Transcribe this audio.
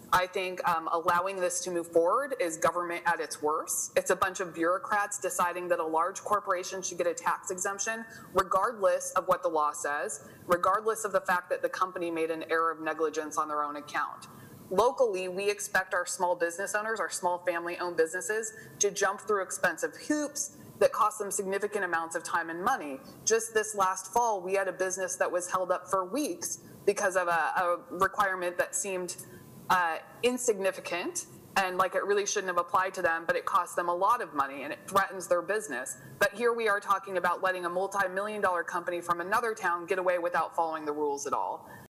I think allowing this to move forward is government at its worst. It's a bunch of bureaucrats deciding that a large corporation should get a tax exemption, regardless of what the law says, regardless of the fact that the company made an error of negligence on their own account. Locally, we expect our small business owners, our small family-owned businesses, to jump through expensive hoops that cost them significant amounts of time and money. Just this last fall, we had a business that was held up for weeks because of a requirement that seemed insignificant and like it really shouldn't have applied to them, but it cost them a lot of money and it threatens their business. But here we are talking about letting a multi-million-dollar company from another town get away without following the rules at all.